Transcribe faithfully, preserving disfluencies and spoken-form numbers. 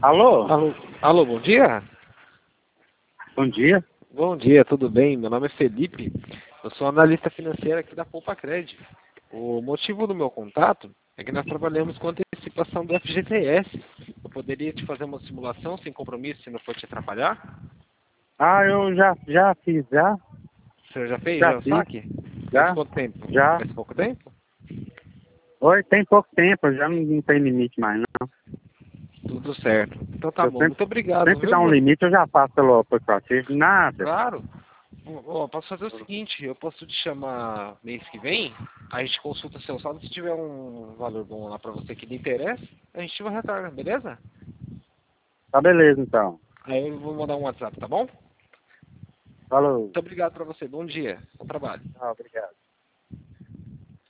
Alô? Alô, alô, bom dia? Bom dia. Bom dia, tudo bem? Meu nome é Felipe, eu sou analista financeiro aqui da Poupa Cred. O motivo do meu contato é que nós trabalhamos com antecipação do F G T S. Eu poderia te fazer uma simulação sem compromisso, se não for te atrapalhar? Ah, eu já, já fiz, já? O senhor já fez Já já o fiz, saque? Faz já? quanto tempo? Já? Faz pouco tempo? Oi, tem pouco tempo, já não, não tem limite mais, não. Tudo certo. Então tá Eu bom, sempre, muito obrigado, sempre viu? dá um Muito... limite, eu já faço pelo aplicativo. Nada. Claro. Ó, posso fazer o seguinte, eu posso te chamar mês que vem, a gente consulta seu saldo, se tiver um valor bom lá pra você que lhe interessa, a gente vai retorna, beleza? Tá beleza, então. Aí eu vou mandar um WhatsApp, tá bom? Falou. Muito obrigado pra você, bom dia, bom trabalho. Ah, obrigado.